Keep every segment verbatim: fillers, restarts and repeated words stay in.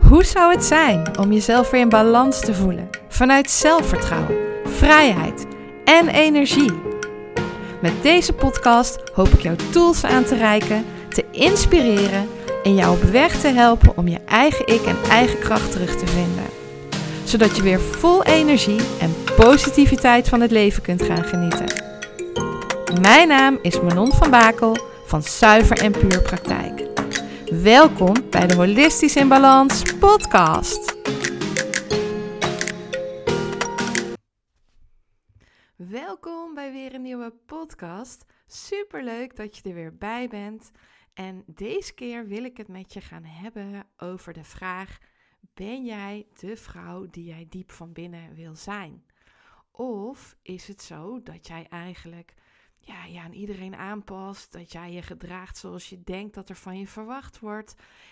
Hoe zou het zijn om jezelf weer in balans te voelen? Vanuit zelfvertrouwen, vrijheid en energie. Met deze podcast hoop ik jou tools aan te reiken, te inspireren en jou op weg te helpen om je eigen ik en eigen kracht terug te vinden. Zodat je weer vol energie en positiviteit van het leven kunt gaan genieten. Mijn naam is Manon van Bakel van Zuiver en Puur Praktijk. Welkom bij de Holistisch in Balans podcast. Welkom bij weer een nieuwe podcast. Superleuk dat je er weer bij bent. En deze keer wil ik het met je gaan hebben over de vraag: ben jij de vrouw die jij diep van binnen wil zijn? Of is het zo dat jij eigenlijk ja, je aan iedereen aanpast, dat jij je gedraagt zoals je denkt dat er van je verwacht wordt?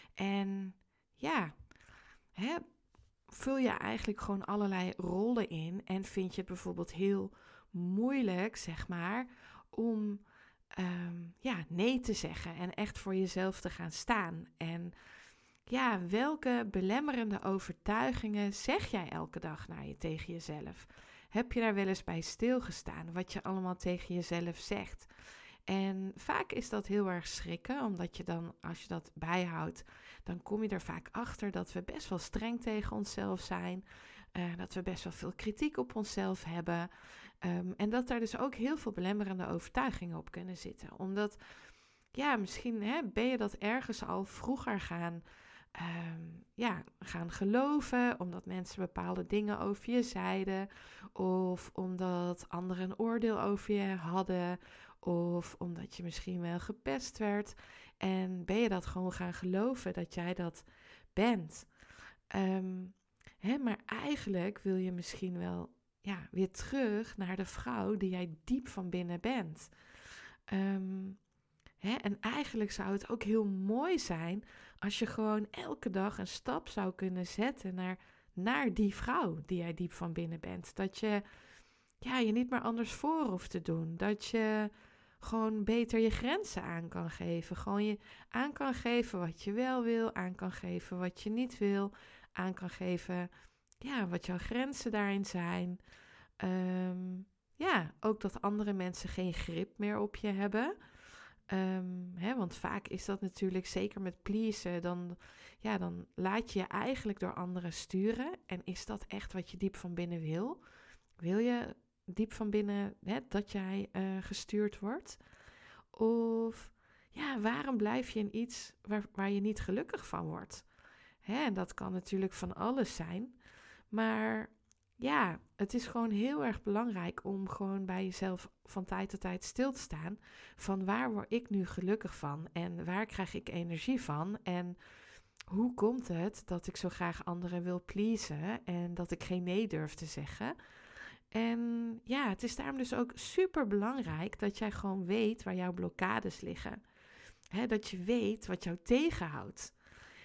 En ja, hè, vul je eigenlijk gewoon allerlei rollen in en vind je het bijvoorbeeld heel moeilijk, zeg maar, om um, ja, nee te zeggen en echt voor jezelf te gaan staan. En ja, welke belemmerende overtuigingen zeg jij elke dag naar je tegen jezelf? Heb je daar wel eens bij stilgestaan, wat je allemaal tegen jezelf zegt? En vaak is dat heel erg schrikken, omdat je dan, als je dat bijhoudt, dan kom je er vaak achter dat we best wel streng tegen onszelf zijn. Uh, dat we best wel veel kritiek op onszelf hebben. Um, en dat daar dus ook heel veel belemmerende overtuigingen op kunnen zitten. Omdat, ja, misschien hè, ben je dat ergens al vroeger gaan Um, ja, gaan geloven, omdat mensen bepaalde dingen over je zeiden, of omdat anderen een oordeel over je hadden, of omdat je misschien wel gepest werd. En ben je dat gewoon gaan geloven dat jij dat bent. Um, hè, maar eigenlijk wil je misschien wel ja, weer terug naar de vrouw die jij diep van binnen bent. Um, Hè, en eigenlijk zou het ook heel mooi zijn als je gewoon elke dag een stap zou kunnen zetten naar, naar die vrouw die jij diep van binnen bent. Dat je ja, je niet meer anders voor hoeft te doen. Dat je gewoon beter je grenzen aan kan geven. Gewoon je aan kan geven wat je wel wil, aan kan geven wat je niet wil, aan kan geven ja, wat jouw grenzen daarin zijn. Um, ja, ook dat andere mensen geen grip meer op je hebben. Um, hè, want vaak is dat natuurlijk, zeker met pleasen, dan, ja, dan laat je je eigenlijk door anderen sturen. En is dat echt wat je diep van binnen wil? Wil je diep van binnen hè, dat jij uh, gestuurd wordt? Of ja, waarom blijf je in iets waar, waar je niet gelukkig van wordt? Hè, en dat kan natuurlijk van alles zijn. Maar ja, het is gewoon heel erg belangrijk om gewoon bij jezelf van tijd tot tijd stil te staan. Van waar word ik nu gelukkig van? En waar krijg ik energie van? En hoe komt het dat ik zo graag anderen wil pleasen en dat ik geen nee durf te zeggen? En ja, het is daarom dus ook super belangrijk dat jij gewoon weet waar jouw blokkades liggen. Hè, dat je weet wat jou tegenhoudt.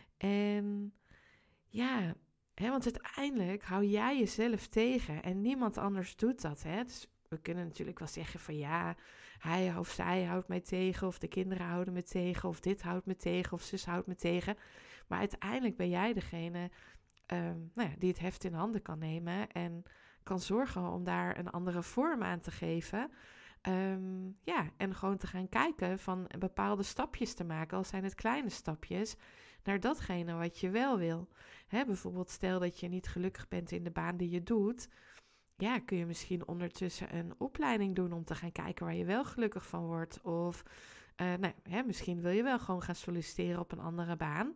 En ja, He, want uiteindelijk hou jij jezelf tegen en niemand anders doet dat. Hè? Dus we kunnen natuurlijk wel zeggen van ja, hij of zij houdt mij tegen, of de kinderen houden me tegen, of dit houdt me tegen, of zus houdt me tegen. Maar uiteindelijk ben jij degene um, nou ja, die het heft in handen kan nemen en kan zorgen om daar een andere vorm aan te geven. Um, ja, en gewoon te gaan kijken van bepaalde stapjes te maken, al zijn het kleine stapjes, naar datgene wat je wel wil. Hè, bijvoorbeeld stel dat je niet gelukkig bent in de baan die je doet. Ja, kun je misschien ondertussen een opleiding doen om te gaan kijken waar je wel gelukkig van wordt. Of uh, nou, hè, misschien wil je wel gewoon gaan solliciteren op een andere baan.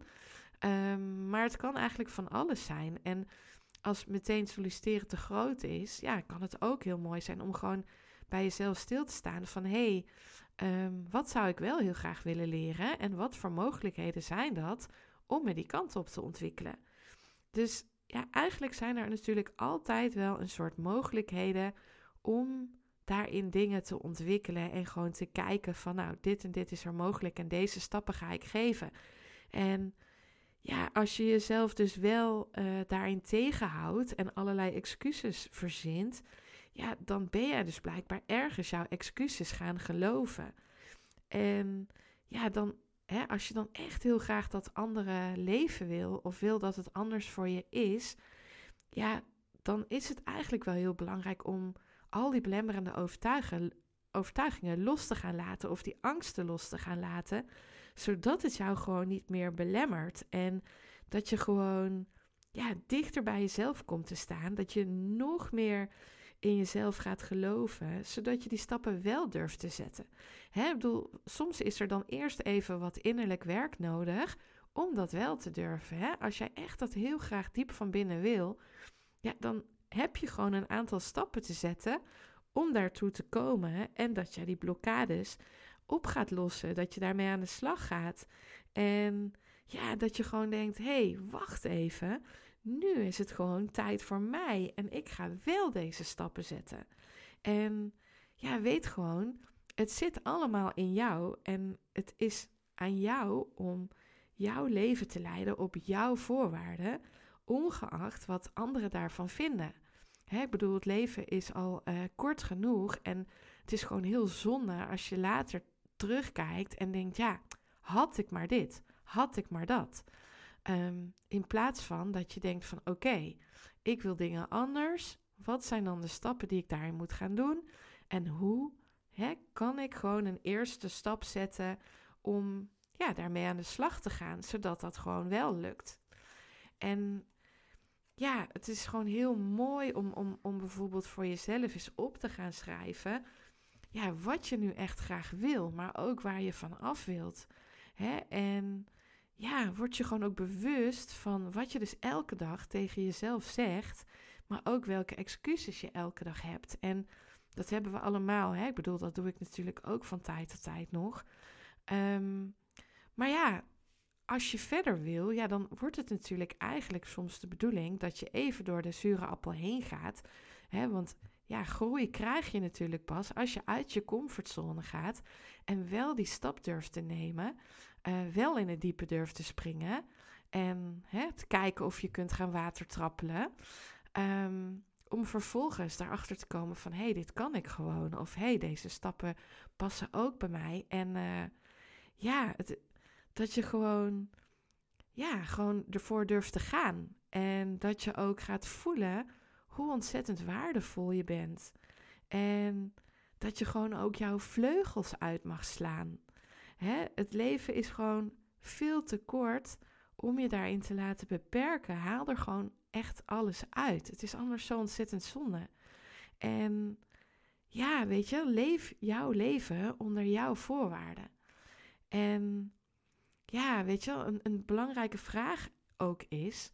Um, maar het kan eigenlijk van alles zijn. En als meteen solliciteren te groot is, ja, kan het ook heel mooi zijn om gewoon bij jezelf stil te staan van hé, hey, um, wat zou ik wel heel graag willen leren en wat voor mogelijkheden zijn dat om me die kant op te ontwikkelen. Dus ja, eigenlijk zijn er natuurlijk altijd wel een soort mogelijkheden om daarin dingen te ontwikkelen en gewoon te kijken van nou, dit en dit is er mogelijk en deze stappen ga ik geven. En ja, als je jezelf dus wel uh, daarin tegenhoudt en allerlei excuses verzint, ja, dan ben jij dus blijkbaar ergens jouw excuses gaan geloven. En ja, dan hè, als je dan echt heel graag dat andere leven wil of wil dat het anders voor je is, ja, dan is het eigenlijk wel heel belangrijk om al die belemmerende overtuigen, overtuigingen los te gaan laten of die angsten los te gaan laten, zodat het jou gewoon niet meer belemmert en dat je gewoon ja, dichter bij jezelf komt te staan, dat je nog meer in jezelf gaat geloven, zodat je die stappen wel durft te zetten. Hè, ik bedoel, soms is er dan eerst even wat innerlijk werk nodig om dat wel te durven. Hè? Als jij echt dat heel graag diep van binnen wil, ja, dan heb je gewoon een aantal stappen te zetten om daartoe te komen en dat jij die blokkades op gaat lossen, dat je daarmee aan de slag gaat. En ja, dat je gewoon denkt, hé, hey, wacht even, nu is het gewoon tijd voor mij en ik ga wel deze stappen zetten. En ja, weet gewoon, het zit allemaal in jou en het is aan jou om jouw leven te leiden op jouw voorwaarden, ongeacht wat anderen daarvan vinden. Hè, ik bedoel, het leven is al uh, kort genoeg en het is gewoon heel zonde als je later terugkijkt en denkt, ja, had ik maar dit, had ik maar dat. Um, in plaats van dat je denkt van, oké, okay, ik wil dingen anders. Wat zijn dan de stappen die ik daarin moet gaan doen? En hoe hè, kan ik gewoon een eerste stap zetten om ja, daarmee aan de slag te gaan, zodat dat gewoon wel lukt. En ja, het is gewoon heel mooi om, om, om bijvoorbeeld voor jezelf eens op te gaan schrijven, ja, wat je nu echt graag wil, maar ook waar je van af wilt. Hè? En ja, word je gewoon ook bewust van wat je dus elke dag tegen jezelf zegt, maar ook welke excuses je elke dag hebt. En dat hebben we allemaal, hè? Ik bedoel, dat doe ik natuurlijk ook van tijd tot tijd nog. Um, maar ja, als je verder wil, ja, dan wordt het natuurlijk eigenlijk soms de bedoeling dat je even door de zure appel heen gaat. Hè? Want ja, groei krijg je natuurlijk pas als je uit je comfortzone gaat en wel die stap durft te nemen, uh, wel in het diepe durft te springen en hè, te kijken of je kunt gaan watertrappelen. Um, om vervolgens daarachter te komen van, hé, hey, dit kan ik gewoon. Of, hé, hey, deze stappen passen ook bij mij. En uh, ja, het, dat je gewoon, ja, gewoon ervoor durft te gaan. En dat je ook gaat voelen hoe ontzettend waardevol je bent. En dat je gewoon ook jouw vleugels uit mag slaan. Hè? Het leven is gewoon veel te kort om je daarin te laten beperken. Haal er gewoon echt alles uit. Het is anders zo ontzettend zonde. En ja, weet je, leef jouw leven onder jouw voorwaarden. En ja, weet je, een, een belangrijke vraag ook is,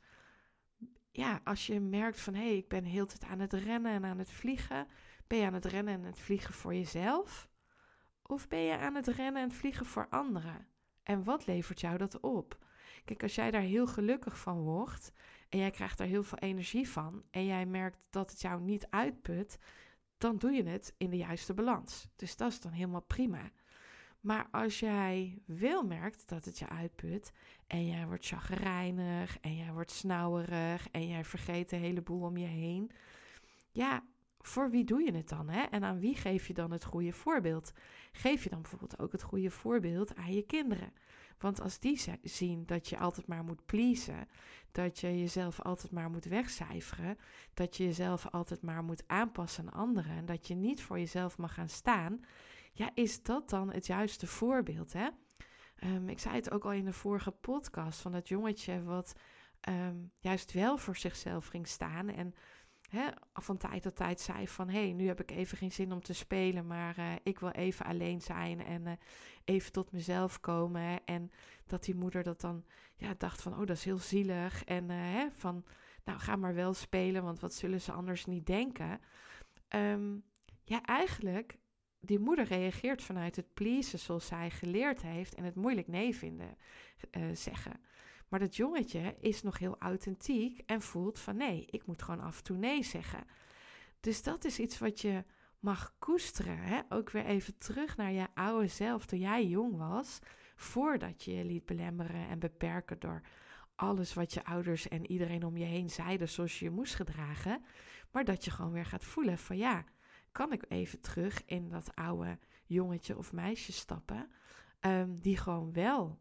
ja, als je merkt van, hé, hey, ik ben heel de tijd aan het rennen en aan het vliegen. Ben je aan het rennen en het vliegen voor jezelf? Of ben je aan het rennen en het vliegen voor anderen? En wat levert jou dat op? Kijk, als jij daar heel gelukkig van wordt en jij krijgt daar heel veel energie van en jij merkt dat het jou niet uitput, dan doe je het in de juiste balans. Dus dat is dan helemaal prima. Maar als jij wel merkt dat het je uitput en jij wordt chagrijnig en jij wordt snauwerig en jij vergeet een heleboel om je heen, ja, voor wie doe je het dan? Hè? En aan wie geef je dan het goede voorbeeld? Geef je dan bijvoorbeeld ook het goede voorbeeld aan je kinderen? Want als die zien dat je altijd maar moet pleasen, dat je jezelf altijd maar moet wegcijferen, dat je jezelf altijd maar moet aanpassen aan anderen en dat je niet voor jezelf mag gaan staan, ja, is dat dan het juiste voorbeeld, hè? Um, ik zei het ook al in de vorige podcast van dat jongetje wat um, juist wel voor zichzelf ging staan en hè, van tijd tot tijd zei van, hé, hey, nu heb ik even geen zin om te spelen, maar uh, ik wil even alleen zijn en uh, even tot mezelf komen. En dat die moeder dat dan ja, dacht van, oh, dat is heel zielig. En uh, hè, van, nou, ga maar wel spelen, want wat zullen ze anders niet denken? Um, ja, eigenlijk, die moeder reageert vanuit het pleasen zoals zij geleerd heeft en het moeilijk nee vinden uh, zeggen. Maar dat jongetje is nog heel authentiek en voelt van nee, ik moet gewoon af en toe nee zeggen. Dus dat is iets wat je mag koesteren. Hè? Ook weer even terug naar je oude zelf toen jij jong was. Voordat je je liet belemmeren en beperken door alles wat je ouders en iedereen om je heen zeiden zoals je je moest gedragen. Maar dat je gewoon weer gaat voelen van ja, kan ik even terug in dat oude jongetje of meisje stappen. Um, die gewoon wel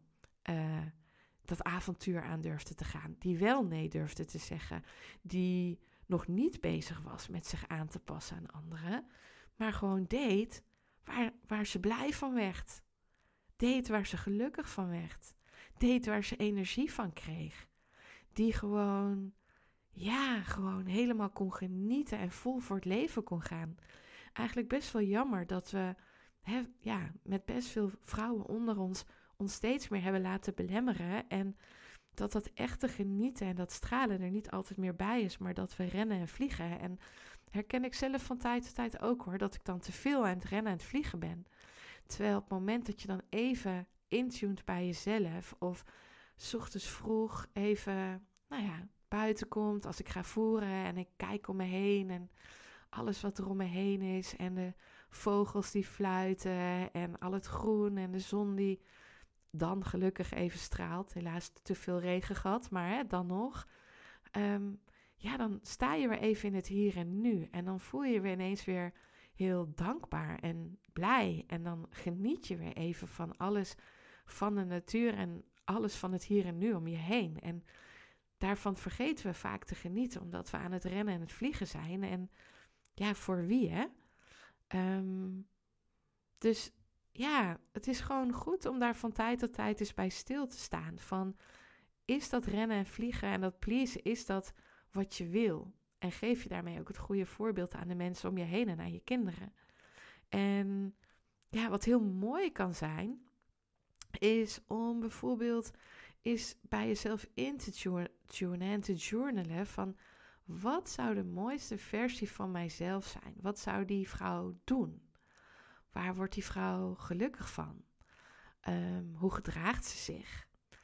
uh, dat avontuur aan durfde te gaan. Die wel nee durfde te zeggen. Die nog niet bezig was met zich aan te passen aan anderen. Maar gewoon deed waar, waar ze blij van werd. Deed waar ze gelukkig van werd. Deed waar ze energie van kreeg. Die gewoon, ja, gewoon helemaal kon genieten en vol voor het leven kon gaan. Eigenlijk best wel jammer dat we he, ja, met best veel vrouwen onder ons ons steeds meer hebben laten belemmeren. En dat dat echte genieten en dat stralen er niet altijd meer bij is, maar dat we rennen en vliegen. En herken ik zelf van tijd tot tijd ook hoor, dat ik dan te veel aan het rennen en het vliegen ben. Terwijl op het moment dat je dan even intuned bij jezelf of 's ochtends vroeg even, nou ja, buiten komt als ik ga voeren en ik kijk om me heen en alles wat er om me heen is en de vogels die fluiten en al het groen en de zon die dan gelukkig even straalt. Helaas te veel regen gehad, maar hè, dan nog. Um, ja, dan sta je weer even in het hier en nu en dan voel je je weer ineens weer heel dankbaar en blij en dan geniet je weer even van alles van de natuur en alles van het hier en nu om je heen. En daarvan vergeten we vaak te genieten, omdat we aan het rennen en het vliegen zijn. En ja, voor wie, hè? Um, dus ja, het is gewoon goed om daar van tijd tot tijd eens bij stil te staan. Van, is dat rennen en vliegen en dat pleasen, is dat wat je wil? En geef je daarmee ook het goede voorbeeld aan de mensen om je heen en aan je kinderen. En ja, wat heel mooi kan zijn, is om bijvoorbeeld is bij jezelf in te tunen en te journalen van wat zou de mooiste versie van mijzelf zijn? Wat zou die vrouw doen? Waar wordt die vrouw gelukkig van? Um, hoe gedraagt ze zich?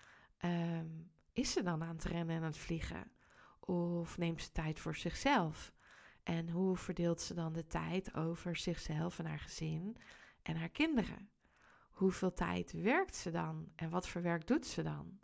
Um, is ze dan aan het rennen en aan het vliegen? Of neemt ze tijd voor zichzelf? En hoe verdeelt ze dan de tijd over zichzelf en haar gezin en haar kinderen? Hoeveel tijd werkt ze dan? En wat voor werk doet ze dan?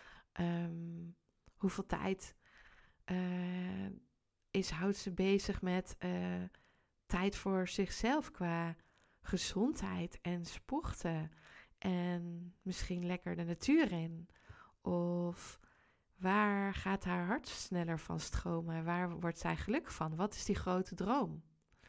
Um, hoeveel tijd uh, is, houdt ze bezig met uh, tijd voor zichzelf qua gezondheid en sporten? En misschien lekker de natuur in? Of waar gaat haar hart sneller van stromen? Waar wordt zij gelukkig van? Wat is die grote droom?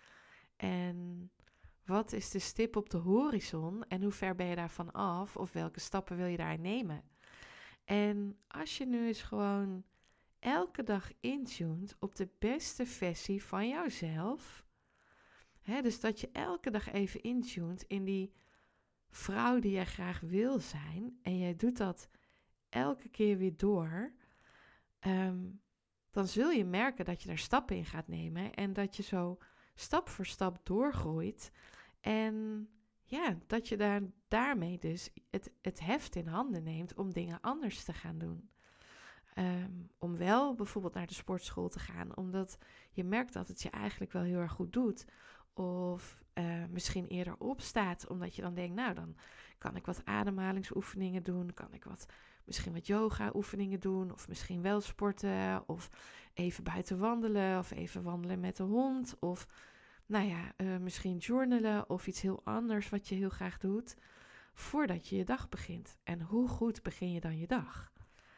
En wat is de stip op de horizon? En hoe ver ben je daarvan af? Of welke stappen wil je daar nemen? En als je nu eens gewoon elke dag intuned op de beste versie van jouzelf. Hè, dus dat je elke dag even intuned in die vrouw die jij graag wil zijn. En jij doet dat elke keer weer door. Um, dan zul je merken dat je daar stappen in gaat nemen. En dat je zo stap voor stap doorgroeit. En ja, dat je daar, daarmee dus het, het heft in handen neemt om dingen anders te gaan doen. Um, om wel bijvoorbeeld naar de sportschool te gaan, omdat je merkt dat het je eigenlijk wel heel erg goed doet. Of uh, misschien eerder opstaat, omdat je dan denkt, nou dan kan ik wat ademhalingsoefeningen doen, kan ik wat, misschien wat yoga oefeningen doen, of misschien wel sporten, of even buiten wandelen, of even wandelen met de hond, of nou ja, uh, misschien journalen of iets heel anders wat je heel graag doet, voordat je je dag begint. En hoe goed begin je dan je dag?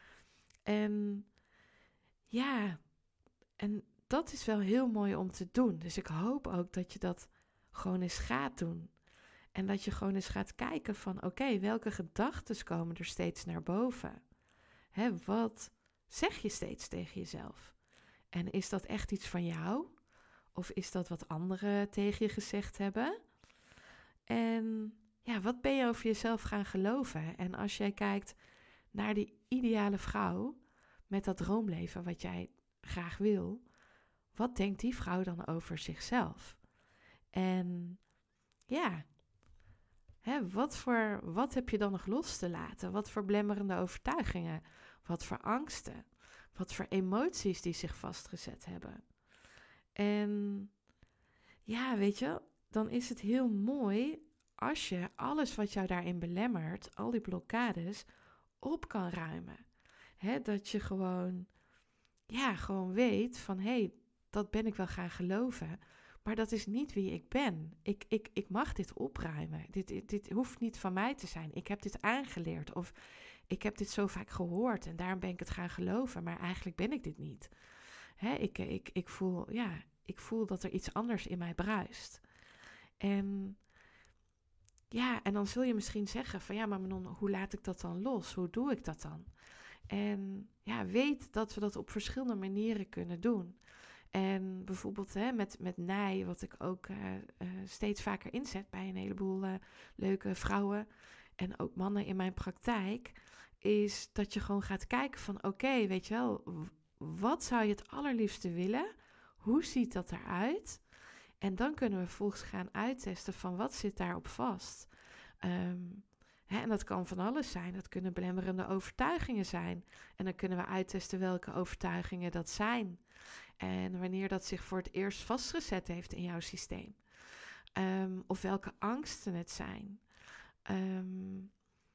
En ja, en dat is wel heel mooi om te doen. Dus ik hoop ook dat je dat gewoon eens gaat doen. En dat je gewoon eens gaat kijken van, oké, okay, welke gedachten komen er steeds naar boven? Hè, wat zeg je steeds tegen jezelf? En is dat echt iets van jou? Of is dat wat anderen tegen je gezegd hebben? En ja, wat ben je over jezelf gaan geloven? En als jij kijkt naar die ideale vrouw met dat droomleven wat jij graag wil, wat denkt die vrouw dan over zichzelf? En ja, hè, wat, voor, wat heb je dan nog los te laten? Wat voor belemmerende overtuigingen? Wat voor angsten? Wat voor emoties die zich vastgezet hebben? En ja, weet je, dan is het heel mooi als je alles wat jou daarin belemmert, al die blokkades, op kan ruimen. Hè, dat je gewoon, ja, gewoon weet van, hé, hey, dat ben ik wel gaan geloven, maar dat is niet wie ik ben. Ik, ik, ik mag dit opruimen. Dit, dit, dit hoeft niet van mij te zijn. Ik heb dit aangeleerd of ik heb dit zo vaak gehoord en daarom ben ik het gaan geloven, maar eigenlijk ben ik dit niet. Hè, ik, ik, ik, voel, ja, ik voel dat er iets anders in mij bruist. En ja, en dan zul je misschien zeggen van ja, maar Manon, hoe laat ik dat dan los? Hoe doe ik dat dan? En ja, weet dat we dat op verschillende manieren kunnen doen. En bijvoorbeeld hè, met, met nij, wat ik ook uh, uh, steeds vaker inzet bij een heleboel uh, leuke vrouwen en ook mannen in mijn praktijk, is dat je gewoon gaat kijken van oké, okay, weet je wel, wat zou je het allerliefste willen? Hoe ziet dat eruit? En dan kunnen we volgens gaan uittesten van wat zit daarop vast. Um, hè, en dat kan van alles zijn. Dat kunnen belemmerende overtuigingen zijn. En dan kunnen we uittesten welke overtuigingen dat zijn. En wanneer dat zich voor het eerst vastgezet heeft in jouw systeem. Um, of welke angsten het zijn. Um,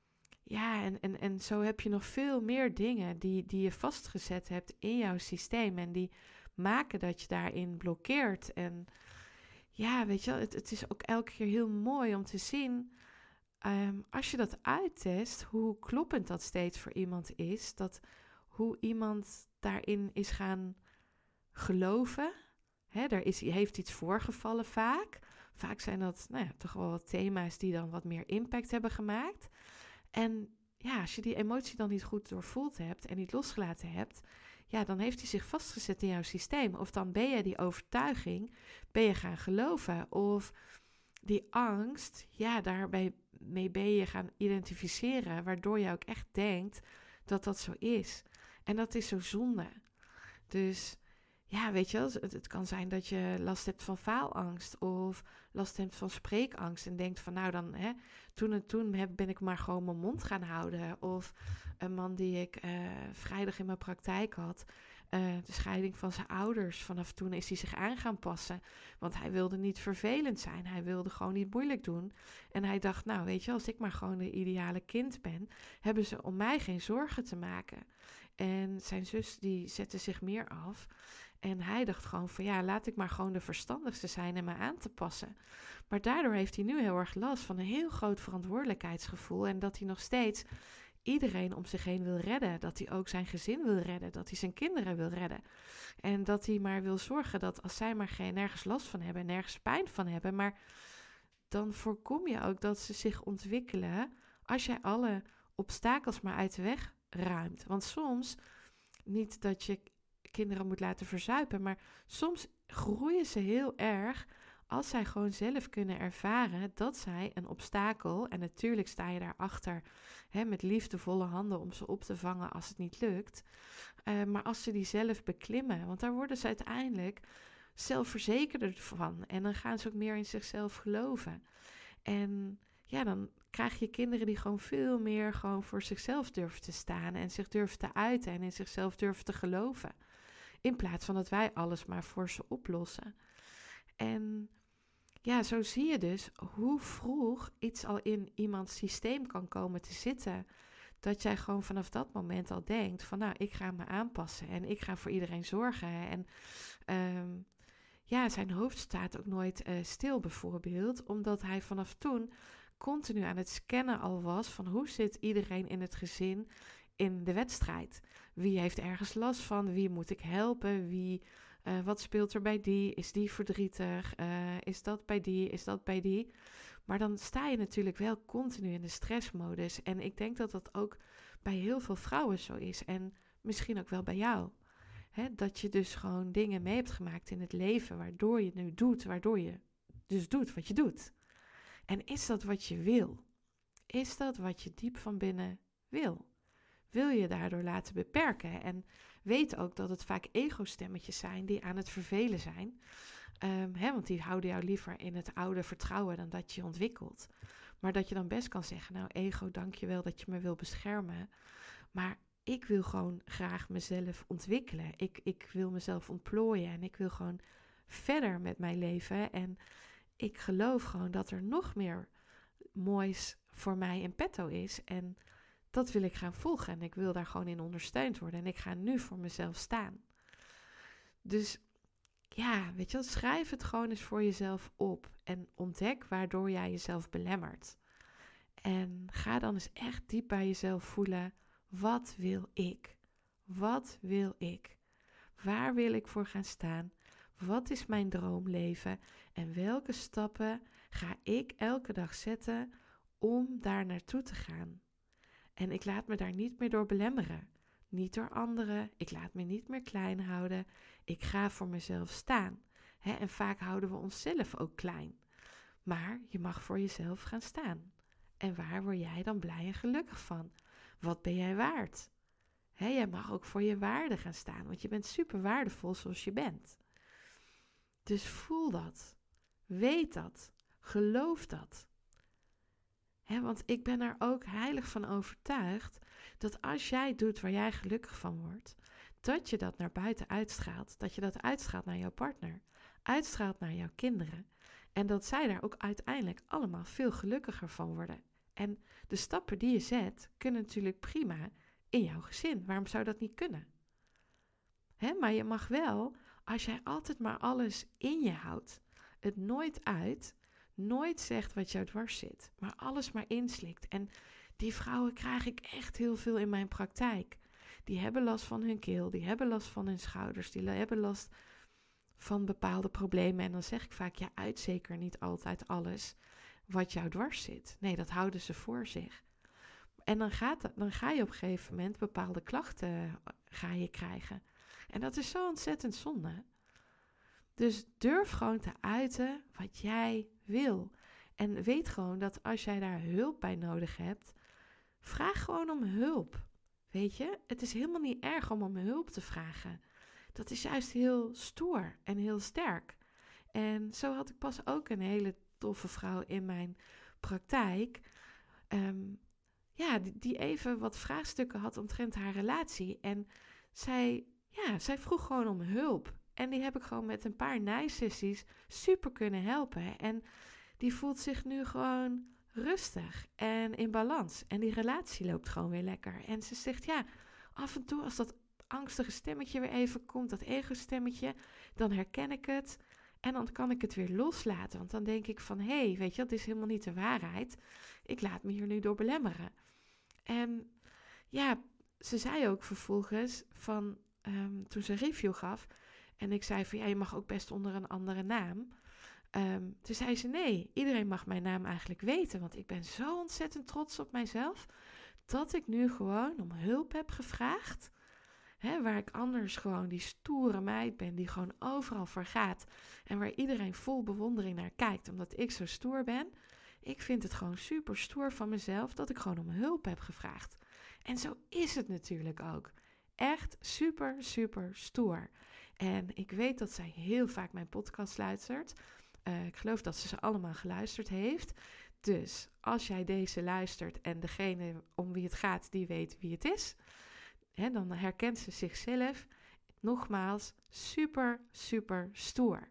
ja, en, en, en zo heb je nog veel meer dingen die, die je vastgezet hebt in jouw systeem. En die maken dat je daarin blokkeert. En ja, weet je wel, het, het is ook elke keer heel mooi om te zien, um, als je dat uittest, hoe kloppend dat steeds voor iemand is. Dat hoe iemand daarin is gaan geloven. Hè, er is, heeft iets voorgevallen vaak. Vaak zijn dat nou ja, toch wel wat thema's die dan wat meer impact hebben gemaakt. En ja, als je die emotie dan niet goed doorvoeld hebt en niet losgelaten hebt, ja, dan heeft hij zich vastgezet in jouw systeem. Of dan ben je die overtuiging, ben je gaan geloven. Of die angst, ja, daarbij mee ben je gaan identificeren, waardoor je ook echt denkt dat dat zo is. En dat is zo zonde. Dus ja, weet je wel, het, het kan zijn dat je last hebt van faalangst of last hebt van spreekangst en denkt van nou dan, hè, toen en toen heb, ben ik maar gewoon mijn mond gaan houden. Of een man die ik uh, vrijdag in mijn praktijk had, uh, de scheiding van zijn ouders. Vanaf toen is hij zich aan gaan passen, want hij wilde niet vervelend zijn. Hij wilde gewoon niet moeilijk doen. En hij dacht, nou weet je, als ik maar gewoon de ideale kind ben, hebben ze om mij geen zorgen te maken. En zijn zus die zette zich meer af. En hij dacht gewoon van ja, laat ik maar gewoon de verstandigste zijn en me aan te passen. Maar daardoor heeft hij nu heel erg last van een heel groot verantwoordelijkheidsgevoel. En dat hij nog steeds iedereen om zich heen wil redden. Dat hij ook zijn gezin wil redden. Dat hij zijn kinderen wil redden. En dat hij maar wil zorgen dat als zij maar geen, nergens last van hebben en nergens pijn van hebben. Maar dan voorkom je ook dat ze zich ontwikkelen als jij alle obstakels maar uit de weg ruimt. Want soms, niet dat je kinderen moet laten verzuipen, maar soms groeien ze heel erg als zij gewoon zelf kunnen ervaren dat zij een obstakel, en natuurlijk sta je daarachter hè, met liefdevolle handen om ze op te vangen als het niet lukt, uh, maar als ze die zelf beklimmen, want daar worden ze uiteindelijk zelfverzekerder van en dan gaan ze ook meer in zichzelf geloven. En ja, dan krijg je kinderen die gewoon veel meer gewoon voor zichzelf durven te staan en zich durven te uiten en in zichzelf durven te geloven. In plaats van dat wij alles maar voor ze oplossen. En ja, zo zie je dus hoe vroeg iets al in iemands systeem kan komen te zitten. Dat jij gewoon vanaf dat moment al denkt van nou, ik ga me aanpassen en ik ga voor iedereen zorgen. En um, ja, zijn hoofd staat ook nooit uh, stil bijvoorbeeld, omdat hij vanaf toen continu aan het scannen al was van hoe zit iedereen in het gezin in de wedstrijd. Wie heeft ergens last van? Wie moet ik helpen? Wie, uh, wat speelt er bij die? Is die verdrietig? Uh, is dat bij die? Is dat bij die? Maar dan sta je natuurlijk wel continu in de stressmodus. En ik denk dat dat ook bij heel veel vrouwen zo is. En misschien ook wel bij jou. Hè, dat je dus gewoon dingen mee hebt gemaakt in het leven, waardoor je nu doet, waardoor je dus doet wat je doet. En is dat wat je wil? Is dat wat je diep van binnen wil? Wil je daardoor laten beperken? En weet ook dat het vaak ego-stemmetjes zijn die aan het vervelen zijn. Um, hè, want die houden jou liever in het oude vertrouwen dan dat je ontwikkelt. Maar dat je dan best kan zeggen, nou ego, dank je wel dat je me wil beschermen. Maar ik wil gewoon graag mezelf ontwikkelen. Ik, ik wil mezelf ontplooien en ik wil gewoon verder met mijn leven. En ik geloof gewoon dat er nog meer moois voor mij in petto is. En dat wil ik gaan volgen en ik wil daar gewoon in ondersteund worden. En ik ga nu voor mezelf staan. Dus ja, weet je wel, schrijf het gewoon eens voor jezelf op. En ontdek waardoor jij jezelf belemmert. En ga dan eens echt diep bij jezelf voelen. Wat wil ik? Wat wil ik? Waar wil ik voor gaan staan? Wat is mijn droomleven? En welke stappen ga ik elke dag zetten om daar naartoe te gaan? En ik laat me daar niet meer door belemmeren. Niet door anderen. Ik laat me niet meer klein houden. Ik ga voor mezelf staan. Hè, en vaak houden we onszelf ook klein. Maar je mag voor jezelf gaan staan. En waar word jij dan blij en gelukkig van? Wat ben jij waard? Hè, jij mag ook voor je waarde gaan staan. Want je bent super waardevol zoals je bent. Dus voel dat. Weet dat. Geloof dat. He, want ik ben er ook heilig van overtuigd dat als jij doet waar jij gelukkig van wordt, dat je dat naar buiten uitstraalt. Dat je dat uitstraalt naar jouw partner, uitstraalt naar jouw kinderen. En dat zij daar ook uiteindelijk allemaal veel gelukkiger van worden. En de stappen die je zet, kunnen natuurlijk prima in jouw gezin. Waarom zou dat niet kunnen? He, maar je mag wel, als jij altijd maar alles in je houdt, het nooit uit, nooit zegt wat jou dwars zit, maar alles maar inslikt. En die vrouwen krijg ik echt heel veel in mijn praktijk. Die hebben last van hun keel, die hebben last van hun schouders, die hebben last van bepaalde problemen. En dan zeg ik vaak, ja, uit zeker niet altijd alles wat jou dwars zit. Nee, dat houden ze voor zich. En dan, gaat, dan ga je op een gegeven moment bepaalde klachten ga je krijgen. En dat is zo ontzettend zonde. Dus durf gewoon te uiten wat jij wil. En weet gewoon dat als jij daar hulp bij nodig hebt, vraag gewoon om hulp. Weet je, het is helemaal niet erg om om hulp te vragen. Dat is juist heel stoer en heel sterk. En zo had ik pas ook een hele toffe vrouw in mijn praktijk. Um, ja, die, die even wat vraagstukken had omtrent haar relatie. En zij, ja, zij vroeg gewoon om hulp. En die heb ik gewoon met een paar naaisessies super kunnen helpen. En die voelt zich nu gewoon rustig en in balans. En die relatie loopt gewoon weer lekker. En ze zegt, ja, af en toe als dat angstige stemmetje weer even komt, dat ego-stemmetje, dan herken ik het. En dan kan ik het weer loslaten. Want dan denk ik van, hé, hey, weet je, dat is helemaal niet de waarheid. Ik laat me hier nu door belemmeren. En ja, ze zei ook vervolgens van, um, toen ze een review gaf, en ik zei van, ja, je mag ook best onder een andere naam. Um, toen zei ze, nee, iedereen mag mijn naam eigenlijk weten, want ik ben zo ontzettend trots op mijzelf, dat ik nu gewoon om hulp heb gevraagd. Hè, waar ik anders gewoon die stoere meid ben, die gewoon overal voor gaat. En waar iedereen vol bewondering naar kijkt, omdat ik zo stoer ben. Ik vind het gewoon super stoer van mezelf dat ik gewoon om hulp heb gevraagd. En zo is het natuurlijk ook. Echt super, super stoer. En ik weet dat zij heel vaak mijn podcast luistert. Uh, ik geloof dat ze ze allemaal geluisterd heeft. Dus als jij deze luistert en degene om wie het gaat, die weet wie het is, hè, dan herkent ze zichzelf. Nogmaals, super, super stoer.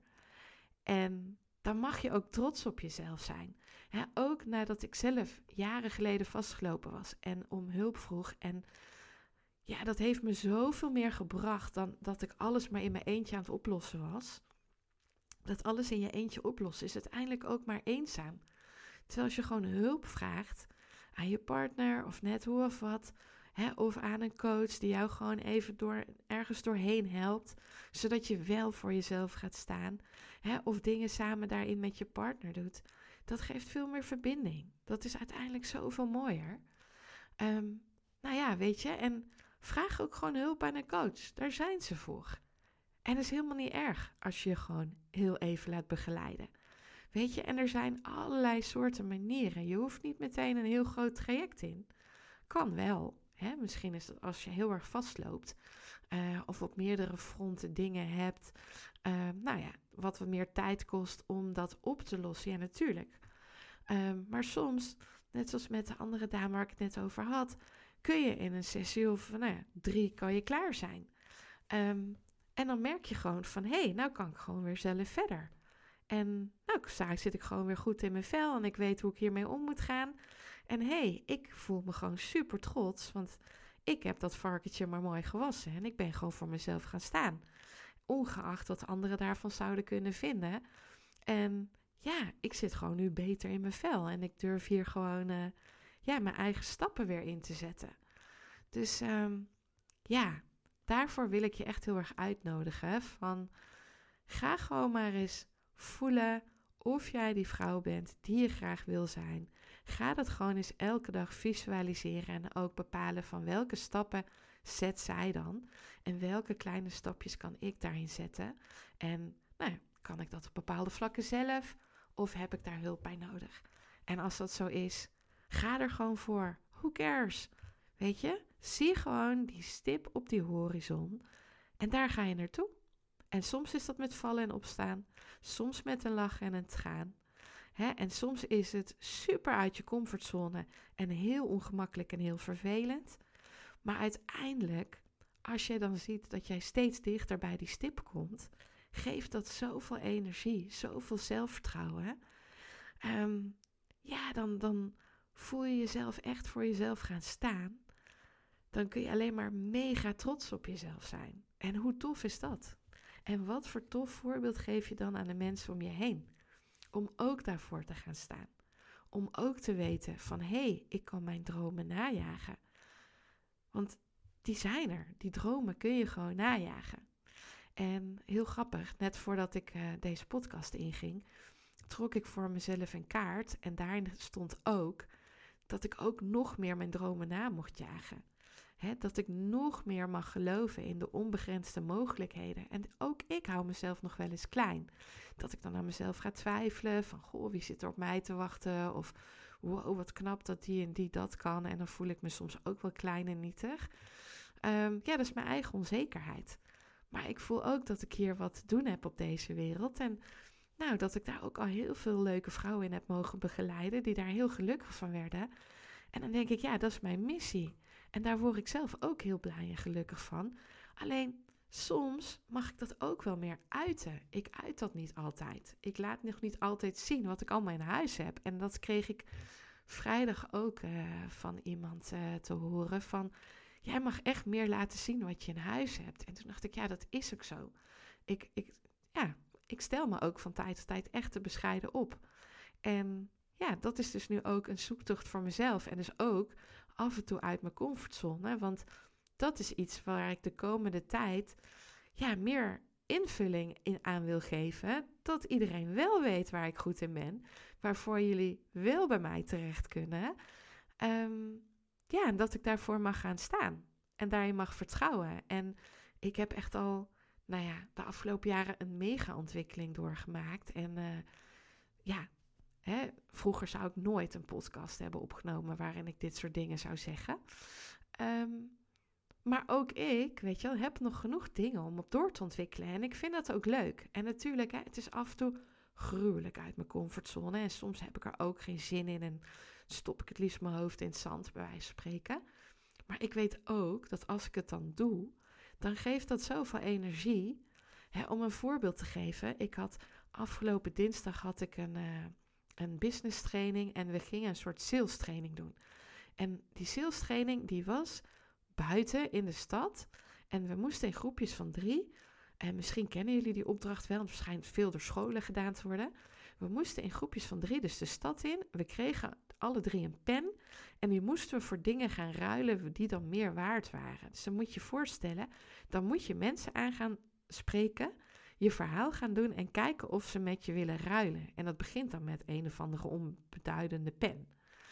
En dan mag je ook trots op jezelf zijn. Hè, ook nadat ik zelf jaren geleden vastgelopen was en om hulp vroeg. En ja, dat heeft me zoveel meer gebracht dan dat ik alles maar in mijn eentje aan het oplossen was. Dat alles in je eentje oplossen is uiteindelijk ook maar eenzaam. Terwijl als je gewoon hulp vraagt aan je partner of net hoe of wat, hè, of aan een coach die jou gewoon even door, ergens doorheen helpt, zodat je wel voor jezelf gaat staan, hè, of dingen samen daarin met je partner doet, dat geeft veel meer verbinding. Dat is uiteindelijk zoveel mooier. Um, nou ja, weet je, en vraag ook gewoon hulp aan een coach. Daar zijn ze voor. En het is helemaal niet erg als je je gewoon heel even laat begeleiden. Weet je, en er zijn allerlei soorten manieren. Je hoeft niet meteen een heel groot traject in. Kan wel. Hè? Misschien is het als je heel erg vastloopt. Uh, of op meerdere fronten dingen hebt. Uh, nou ja, wat wat meer tijd kost om dat op te lossen. Ja, natuurlijk. Uh, maar soms, net zoals met de andere dame waar ik het net over had, kun je in een sessie of nou ja, drie kan je klaar zijn. Um, en dan merk je gewoon van, hé, hey, nou kan ik gewoon weer zelf verder. En nou sta, zit ik gewoon weer goed in mijn vel en ik weet hoe ik hiermee om moet gaan. En hé, hey, ik voel me gewoon super trots, want ik heb dat varkentje maar mooi gewassen. En ik ben gewoon voor mezelf gaan staan. Ongeacht wat anderen daarvan zouden kunnen vinden. En ja, ik zit gewoon nu beter in mijn vel. En ik durf hier gewoon uh, ja, mijn eigen stappen weer in te zetten. Dus um, ja, daarvoor wil ik je echt heel erg uitnodigen. Van, ga gewoon maar eens voelen of jij die vrouw bent die je graag wil zijn. Ga dat gewoon eens elke dag visualiseren en ook bepalen van welke stappen zet zij dan. En welke kleine stapjes kan ik daarin zetten. En nou, kan ik dat op bepaalde vlakken zelf of heb ik daar hulp bij nodig? En als dat zo is, ga er gewoon voor. Who cares? Weet je, zie gewoon die stip op die horizon en daar ga je naartoe. En soms is dat met vallen en opstaan, soms met een lach en een traan. Hè? En soms is het super uit je comfortzone en heel ongemakkelijk en heel vervelend. Maar uiteindelijk, als je dan ziet dat jij steeds dichter bij die stip komt, geeft dat zoveel energie, zoveel zelfvertrouwen. Um, ja, dan, dan voel je jezelf echt voor jezelf gaan staan. Dan kun je alleen maar mega trots op jezelf zijn. En hoe tof is dat? En wat voor tof voorbeeld geef je dan aan de mensen om je heen? Om ook daarvoor te gaan staan. Om ook te weten van, hé, hey, ik kan mijn dromen najagen. Want die zijn er. Die dromen kun je gewoon najagen. En heel grappig, net voordat ik uh, deze podcast inging, trok ik voor mezelf een kaart. En daarin stond ook dat ik ook nog meer mijn dromen na mocht jagen. He, dat ik nog meer mag geloven in de onbegrensde mogelijkheden. En ook ik hou mezelf nog wel eens klein. Dat ik dan aan mezelf ga twijfelen van, goh, wie zit er op mij te wachten? Of, wow, wat knap dat die en die dat kan. En dan voel ik me soms ook wel klein en nietig. Um, ja, dat is mijn eigen onzekerheid. Maar ik voel ook dat ik hier wat te doen heb op deze wereld. En nou, dat ik daar ook al heel veel leuke vrouwen in heb mogen begeleiden, die daar heel gelukkig van werden. En dan denk ik, ja, dat is mijn missie. En daar word ik zelf ook heel blij en gelukkig van. Alleen, soms mag ik dat ook wel meer uiten. Ik uit dat niet altijd. Ik laat nog niet altijd zien wat ik allemaal in huis heb. En dat kreeg ik vrijdag ook uh, van iemand uh, te horen van, jij mag echt meer laten zien wat je in huis hebt. En toen dacht ik, ja, dat is ook zo. Ik, ik, ja, ik stel me ook van tijd tot tijd echt te bescheiden op. En ja, dat is dus nu ook een zoektocht voor mezelf. En dus ook af en toe uit mijn comfortzone. Want dat is iets waar ik de komende tijd ja, meer invulling in aan wil geven. Dat iedereen wel weet waar ik goed in ben. Waarvoor jullie wel bij mij terecht kunnen. Um, ja, en dat ik daarvoor mag gaan staan. En daarin mag vertrouwen. En ik heb echt al, nou ja, de afgelopen jaren een mega-ontwikkeling doorgemaakt. En uh, ja, hè, vroeger zou ik nooit een podcast hebben opgenomen waarin ik dit soort dingen zou zeggen. Um, maar ook ik, weet je wel, heb nog genoeg dingen om op door te ontwikkelen. En ik vind dat ook leuk. En natuurlijk, hè, het is af en toe gruwelijk uit mijn comfortzone. En soms heb ik er ook geen zin in en stop ik het liefst mijn hoofd in het zand, bij wijze van spreken. Maar ik weet ook dat als ik het dan doe, dan geeft dat zoveel energie. Hè, om een voorbeeld te geven, ik had afgelopen dinsdag had ik een, uh, een business training en we gingen een soort sales training doen. En die sales training die was buiten in de stad en we moesten in groepjes van drie. En misschien kennen jullie die opdracht wel, want het schijnt veel door scholen gedaan te worden. We moesten in groepjes van drie dus de stad in. We kregen alle drie een pen en die moesten we voor dingen gaan ruilen die dan meer waard waren. Dus dan moet je je voorstellen, dan moet je mensen aan gaan spreken, je verhaal gaan doen en kijken of ze met je willen ruilen. En dat begint dan met een of andere onbeduidende pen.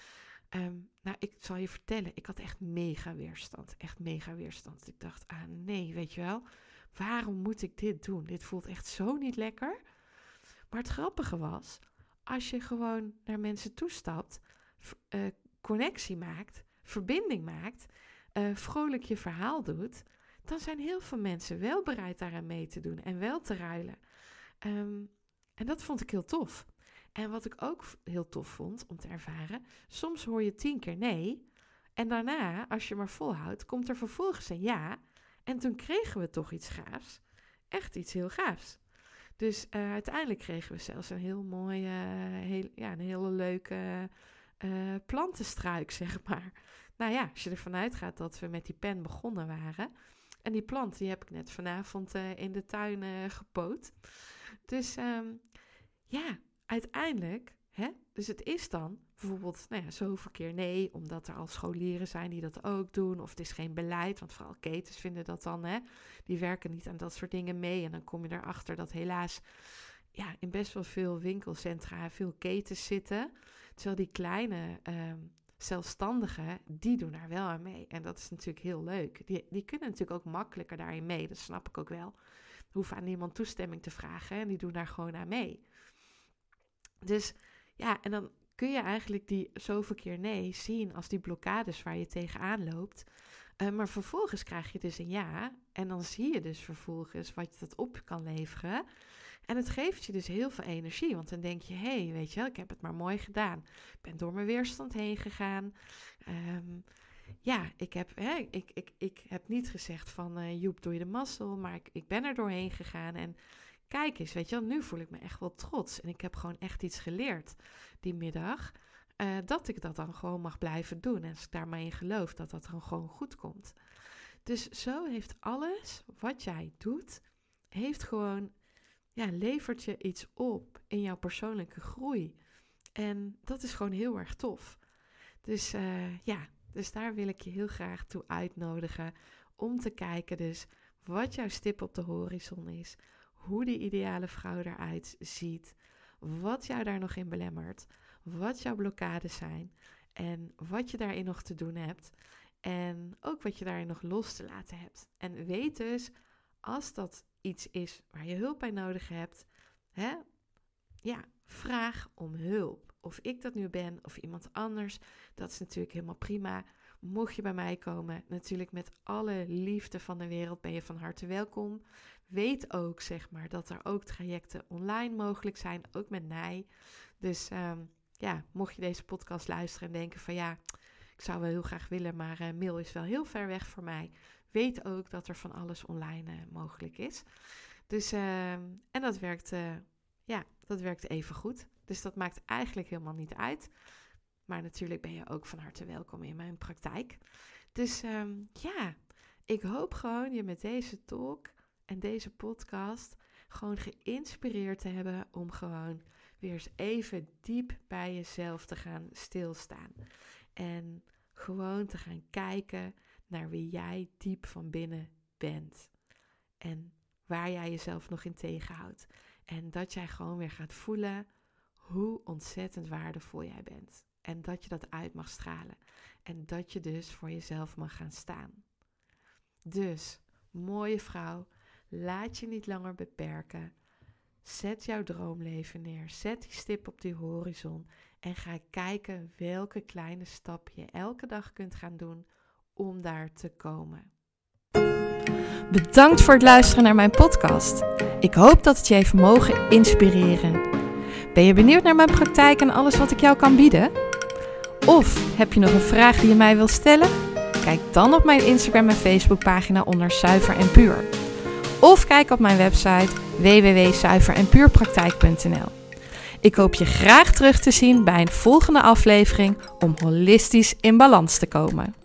Um, nou, ik zal je vertellen, ik had echt mega weerstand. Echt mega weerstand. Ik dacht, ah nee, weet je wel, waarom moet ik dit doen? Dit voelt echt zo niet lekker. Maar het grappige was, als je gewoon naar mensen toestapt, uh, connectie maakt, verbinding maakt, uh, vrolijk je verhaal doet, dan zijn heel veel mensen wel bereid daaraan mee te doen en wel te ruilen. Um, en dat vond ik heel tof. En wat ik ook heel tof vond om te ervaren, soms hoor je tien keer nee. En daarna, als je maar volhoudt, komt er vervolgens een ja. En toen kregen we toch iets gaafs. Echt iets heel gaafs. Dus uh, uiteindelijk kregen we zelfs een heel mooie, uh, heel, ja, een hele leuke uh, plantenstruik, zeg maar. Nou ja, als je ervan uitgaat dat we met die pen begonnen waren. En die plant, die heb ik net vanavond uh, in de tuin uh, gepoot. Dus um, ja, uiteindelijk Hè? Dus het is dan bijvoorbeeld nou ja, zoveel keer nee, omdat er al scholieren zijn die dat ook doen. Of het is geen beleid, want vooral ketens vinden dat dan. Hè? Die werken niet aan dat soort dingen mee. En dan kom je erachter dat helaas ja, in best wel veel winkelcentra veel ketens zitten. Terwijl die kleine uh, zelfstandigen, die doen daar wel aan mee. En dat is natuurlijk heel leuk. Die, die kunnen natuurlijk ook makkelijker daarin mee. Dat snap ik ook wel. Hoeven aan niemand toestemming te vragen. En die doen daar gewoon aan mee. Dus ja, en dan kun je eigenlijk die zoveel keer nee zien als die blokkades waar je tegenaan loopt. Uh, maar vervolgens krijg je dus een ja. En dan zie je dus vervolgens wat dat op kan leveren. En het geeft je dus heel veel energie. Want dan denk je, hé, hey, weet je wel, ik heb het maar mooi gedaan. Ik ben door mijn weerstand heen gegaan. Um, ja, ik heb, hè, ik, ik, ik heb niet gezegd van uh, Joep, doe je de mazzel. Maar ik, ik ben er doorheen gegaan. En kijk eens, weet je wel, nu voel ik me echt wel trots. En ik heb gewoon echt iets geleerd die middag. Uh, dat ik dat dan gewoon mag blijven doen. En als ik daar maar in geloof, dat dat dan gewoon goed komt. Dus zo heeft alles wat jij doet, heeft gewoon, ja, levert je iets op in jouw persoonlijke groei. En dat is gewoon heel erg tof. Dus uh, ja, dus daar wil ik je heel graag toe uitnodigen om te kijken dus wat jouw stip op de horizon is. Hoe die ideale vrouw eruit ziet. Wat jou daar nog in belemmert. Wat jouw blokkades zijn. En wat je daarin nog te doen hebt. En ook wat je daarin nog los te laten hebt. En weet dus, als dat iets is waar je hulp bij nodig hebt. Hè, ja, vraag om hulp. Of ik dat nu ben of iemand anders. Dat is natuurlijk helemaal prima. Mocht je bij mij komen, natuurlijk met alle liefde van de wereld ben je van harte welkom. Weet ook, zeg maar, dat er ook trajecten online mogelijk zijn, ook met Nij. Dus um, ja, mocht je deze podcast luisteren en denken van ja, ik zou wel heel graag willen, maar uh, mail is wel heel ver weg voor mij. Weet ook dat er van alles online uh, mogelijk is. Dus, uh, en dat werkt, uh, ja, dat werkt even goed. Dus dat maakt eigenlijk helemaal niet uit. Maar natuurlijk ben je ook van harte welkom in mijn praktijk. Dus um, ja, ik hoop gewoon je met deze talk en deze podcast gewoon geïnspireerd te hebben om gewoon weer eens even diep bij jezelf te gaan stilstaan. En gewoon te gaan kijken naar wie jij diep van binnen bent. En waar jij jezelf nog in tegenhoudt. En dat jij gewoon weer gaat voelen hoe ontzettend waardevol jij bent. En dat je dat uit mag stralen. En dat je dus voor jezelf mag gaan staan. Dus, mooie vrouw, laat je niet langer beperken. Zet jouw droomleven neer. Zet die stip op die horizon. En ga kijken welke kleine stap je elke dag kunt gaan doen om daar te komen. Bedankt voor het luisteren naar mijn podcast. Ik hoop dat het je heeft mogen inspireren. Ben je benieuwd naar mijn praktijk en alles wat ik jou kan bieden? Of heb je nog een vraag die je mij wilt stellen? Kijk dan op mijn Instagram en Facebook pagina onder Zuiver en Puur. Of kijk op mijn website w w w punt zuiver en puur praktijk punt n l. Ik hoop je graag terug te zien bij een volgende aflevering om holistisch in balans te komen.